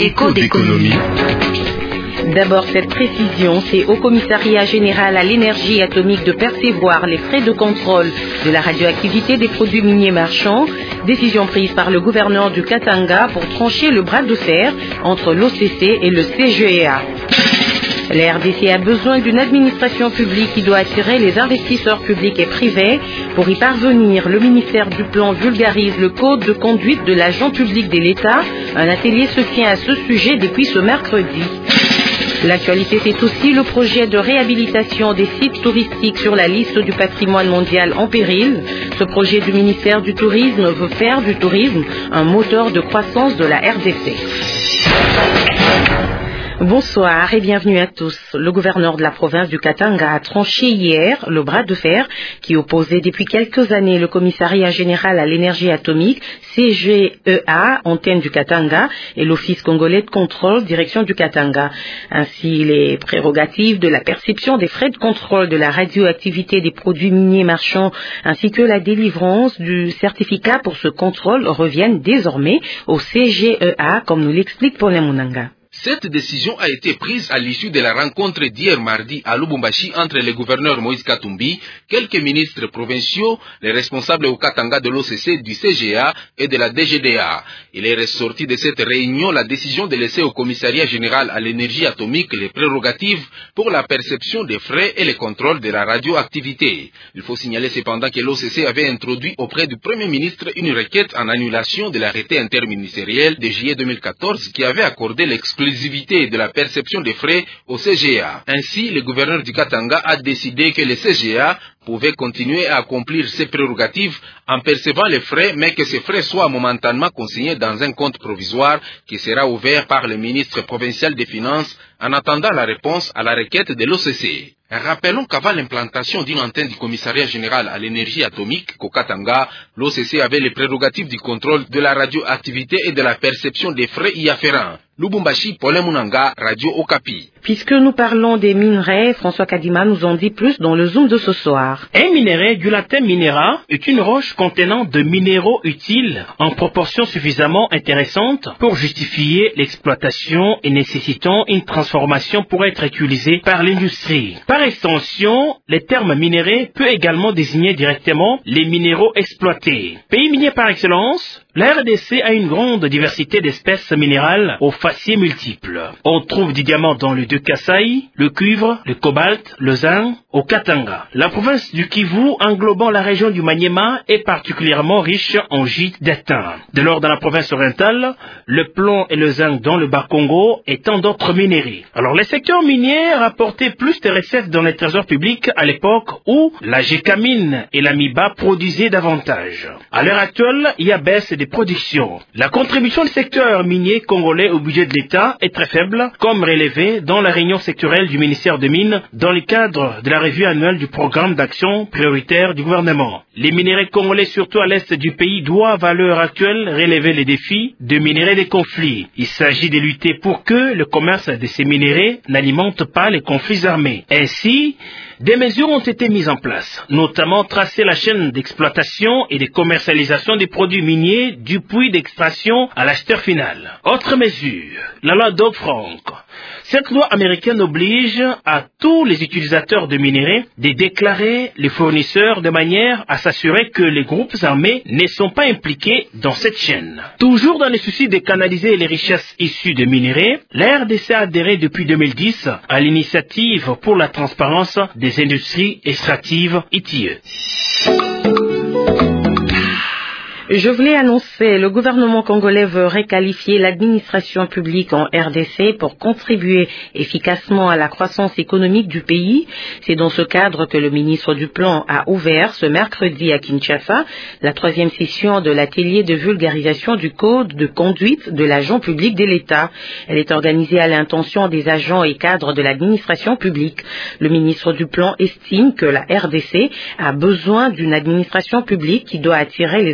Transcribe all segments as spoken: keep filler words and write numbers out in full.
Écho d'économie. D'abord, cette précision, c'est au Commissariat général à l'énergie atomique de percevoir les frais de contrôle de la radioactivité des produits miniers marchands, décision prise par le gouverneur du Katanga pour trancher le bras de fer entre l'O C C et le C G E A. La R D C a besoin d'une administration publique qui doit attirer les investisseurs publics et privés. Pour y parvenir, le ministère du Plan vulgarise le code de conduite de l'agent public de l'État. Un atelier se tient à ce sujet depuis ce mercredi. L'actualité, c'est aussi le projet de réhabilitation des sites touristiques sur la liste du patrimoine mondial en péril. Ce projet du ministère du Tourisme veut faire du tourisme un moteur de croissance de la R D C. Bonsoir et bienvenue à tous. Le gouverneur de la province du Katanga a tranché hier le bras de fer qui opposait depuis quelques années le commissariat général à l'énergie atomique, C G E A, antenne du Katanga, et l'Office congolais de contrôle, direction du Katanga. Ainsi, les prérogatives de la perception des frais de contrôle de la radioactivité des produits miniers marchands ainsi que la délivrance du certificat pour ce contrôle reviennent désormais au C G E A, comme nous l'explique Paul Munanga. Cette décision a été prise à l'issue de la rencontre d'hier mardi à Lubumbashi entre le gouverneur Moïse Katumbi, quelques ministres provinciaux, les responsables au Katanga de l'O C C, du C G A et de la D G D A. Il est ressorti de cette réunion la décision de laisser au commissariat général à l'énergie atomique les prérogatives pour la perception des frais et le contrôle de la radioactivité. Il faut signaler cependant que l'O C C avait introduit auprès du Premier ministre une requête en annulation de l'arrêté interministériel de juillet deux mille quatorze qui avait accordé l'exclusivité de la perception des frais au C G A. Ainsi, le gouverneur du Katanga a décidé que le C G A pouvait continuer à accomplir ses prérogatives en percevant les frais, mais que ces frais soient momentanément consignés dans un compte provisoire qui sera ouvert par le ministre provincial des Finances en attendant la réponse à la requête de l'O C C. Rappelons qu'avant l'implantation d'une antenne du commissariat général à l'énergie atomique au Katanga, l'O C C avait les prérogatives du contrôle de la radioactivité et de la perception des frais y afférents. Lubumbashi, Paul Munanga, Radio Okapi. Puisque nous parlons des minerais, François Kadima nous en dit plus dans le Zoom de ce soir. Un minerai du latin minera est une roche contenant de minéraux utiles en proportion suffisamment intéressante pour justifier l'exploitation et nécessitant une transformation pour être utilisée par l'industrie. Par extension, le terme minerai peut également désigner directement les minéraux exploités. Pays minier par excellence, la R D C a une grande diversité d'espèces minérales aux faciès multiples. On trouve du diamant dans le Deux-Kasaï, le cuivre, le cobalt, le zinc au Katanga. La province du Kivu, englobant la région du Maniema, est particulièrement riche en gîtes d'étain. De l'or dans la province orientale, le plomb et le zinc dans le Bas-Congo et tant d'autres minerais. Alors les secteurs miniers rapportaient plus de recettes dans les trésors publics à l'époque où la Gécamine et la Miba produisaient davantage. À l'heure actuelle, il y a baisse des productions. La contribution du secteur minier congolais au budget de l'État est très faible, comme relevé dans la réunion sectorielle du ministère des Mines dans le cadre de la revue annuelle du programme d'action prioritaire du gouvernement. Les minerais congolais, surtout à l'est du pays, doivent à l'heure actuelle relever les défis de minerais des conflits. Il s'agit de lutter pour que le commerce de ces minerais n'alimente pas les conflits armés. Ainsi, des mesures ont été mises en place, notamment tracer la chaîne d'exploitation et de commercialisation des produits miniers du puits d'extraction à l'acheteur final. Autre mesure, la loi Dodd-Frank. Cette loi américaine oblige à tous les utilisateurs de minerais de déclarer les fournisseurs de manière à s'assurer que les groupes armés ne sont pas impliqués dans cette chaîne. Toujours dans le souci de canaliser les richesses issues de minerais, la R D C a adhéré depuis deux mille dix à l'initiative pour la transparence des industries extractives I T E. Je voulais annoncer, le gouvernement congolais veut requalifier l'administration publique en R D C pour contribuer efficacement à la croissance économique du pays. C'est dans ce cadre que le ministre du Plan a ouvert ce mercredi à Kinshasa la troisième session de l'atelier de vulgarisation du code de conduite de l'agent public de l'État. Elle est organisée à l'intention des agents et cadres de l'administration publique. Le ministre du Plan estime que la R D C a besoin d'une administration publique qui doit attirer les investisseurs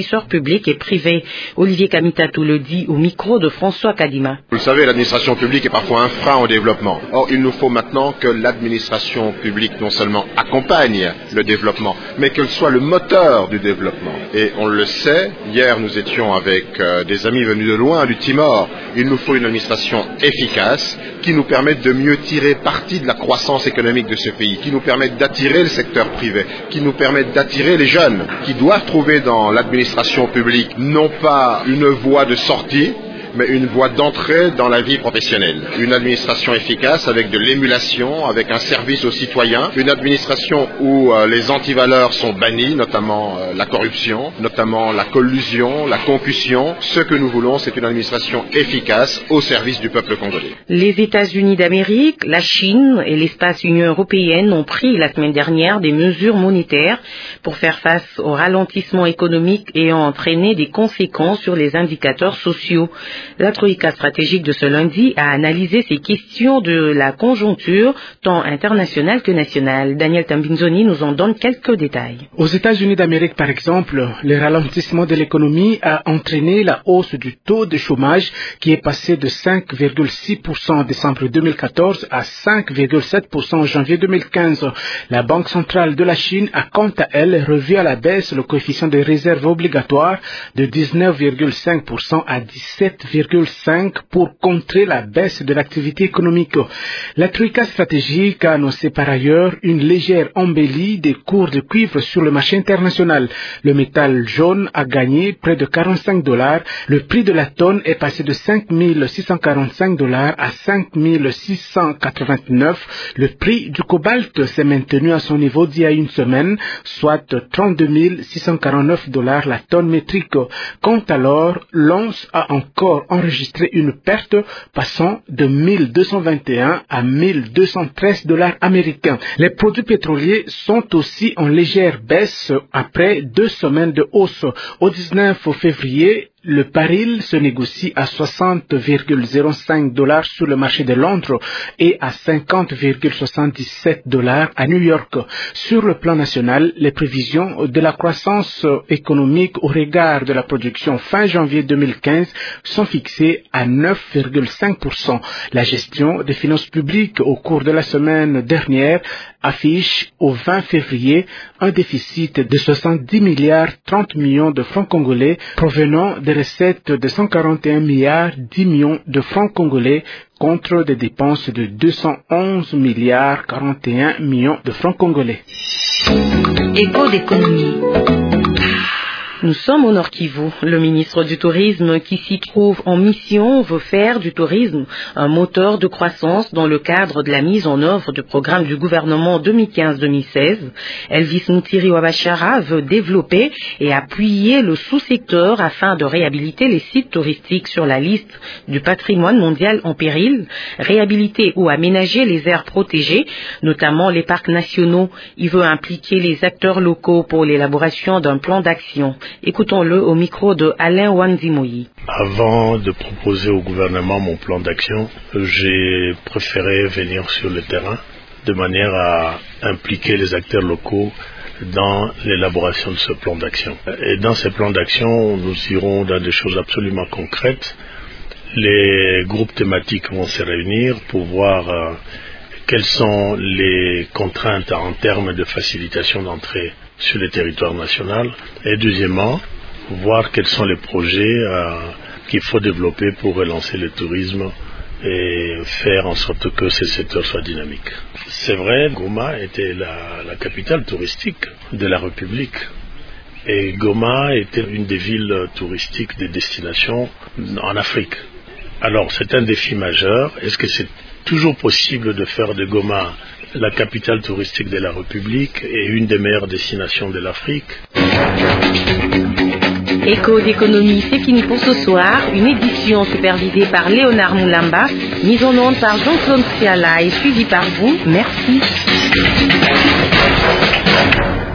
investisseurs publics et privés. Olivier Kamitatou le dit au micro de François Kadima. Vous le savez, l'administration publique est parfois un frein au développement. Or, il nous faut maintenant que l'administration publique non seulement accompagne le développement, mais qu'elle soit le moteur du développement. Et on le sait, hier nous étions avec euh, des amis venus de loin, du Timor. Il nous faut une administration efficace qui nous permette de mieux tirer parti de la croissance économique de ce pays, qui nous permette d'attirer le secteur privé, qui nous permette d'attirer les jeunes, qui doivent trouver dans l'administration publique non pas une voie de sortie, mais une voie d'entrée dans la vie professionnelle. Une administration efficace avec de l'émulation, avec un service aux citoyens, une administration où euh, les antivaleurs sont bannis, notamment euh, la corruption, notamment la collusion, la concussion. Ce que nous voulons, c'est une administration efficace au service du peuple congolais. Les États-Unis d'Amérique, la Chine et l'espace Union européenne ont pris la semaine dernière des mesures monétaires pour faire face au ralentissement économique ayant entraîné des conséquences sur les indicateurs sociaux. La Troïka stratégique de ce lundi a analysé ces questions de la conjoncture, tant internationale que nationale. Daniel Tambinzoni nous en donne quelques détails. Aux États-Unis d'Amérique, par exemple, le ralentissement de l'économie a entraîné la hausse du taux de chômage qui est passé de cinq virgule six pour cent en décembre deux mille quatorze à cinq virgule sept pour cent en janvier deux mille quinze. La Banque centrale de la Chine a quant à elle revu à la baisse le coefficient de réserve obligatoire de dix-neuf virgule cinq pour cent à dix-sept virgule cinq pour contrer la baisse de l'activité économique. La Troïka stratégique a annoncé par ailleurs une légère embellie des cours de cuivre sur le marché international. Le métal jaune a gagné près de quarante-cinq dollars. Le prix de la tonne est passé de cinq mille six cent quarante-cinq dollars à cinq mille six cent quatre-vingt-neuf. Le prix du cobalt s'est maintenu à son niveau d'il y a une semaine, soit trente-deux mille six cent quarante-neuf dollars la tonne métrique. Quant alors, l'once a encore enregistré une perte passant de mille deux cent vingt et un à mille deux cent treize dollars américains. Les produits pétroliers sont aussi en légère baisse après deux semaines de hausse. Au dix-neuf février, le baril se négocie à soixante virgule zéro cinq dollars sur le marché de Londres et à cinquante virgule soixante-dix-sept dollars à New York. Sur le plan national, les prévisions de la croissance économique au regard de la production fin janvier deux mille quinze sont fixées à neuf virgule cinq pour cent. La gestion des finances publiques au cours de la semaine dernière affiche au vingt février un déficit de soixante-dix milliards trente millions de francs congolais provenant des recettes de cent quarante et un milliards dix millions de francs congolais contre des dépenses de deux cent onze milliards quarante et un millions de francs congolais. Écho d'économie. Nous sommes au Nord Kivu. Le ministre du Tourisme qui s'y trouve en mission veut faire du tourisme un moteur de croissance dans le cadre de la mise en œuvre du programme du gouvernement deux mille quinze deux mille seize. Elvis Moutiri Wabachara veut développer et appuyer le sous-secteur afin de réhabiliter les sites touristiques sur la liste du patrimoine mondial en péril, réhabiliter ou aménager les aires protégées, notamment les parcs nationaux. Il veut impliquer les acteurs locaux pour l'élaboration d'un plan d'action. Écoutons-le au micro de Alain Wanzimoyi. Avant de proposer au gouvernement mon plan d'action, j'ai préféré venir sur le terrain de manière à impliquer les acteurs locaux dans l'élaboration de ce plan d'action. Et dans ces plans d'action, nous irons dans des choses absolument concrètes. Les groupes thématiques vont se réunir pour voir euh, quelles sont les contraintes en termes de facilitation d'entrée sur le territoire national. Et deuxièmement, voir quels sont les projets euh, qu'il faut développer pour relancer le tourisme et faire en sorte que ce secteur soit dynamique. C'est vrai, Goma était la, la capitale touristique de la République. Et Goma était une des villes touristiques des destinations en Afrique. Alors, c'est un défi majeur. Est-ce que c'est toujours possible de faire de Goma la capitale touristique de la République et une des meilleures destinations de l'Afrique? Écho d'économie, c'est fini pour ce soir. Une édition supervisée par Léonard Moulamba, mise en onde par Jean-Claude Siala et suivie par vous. Merci.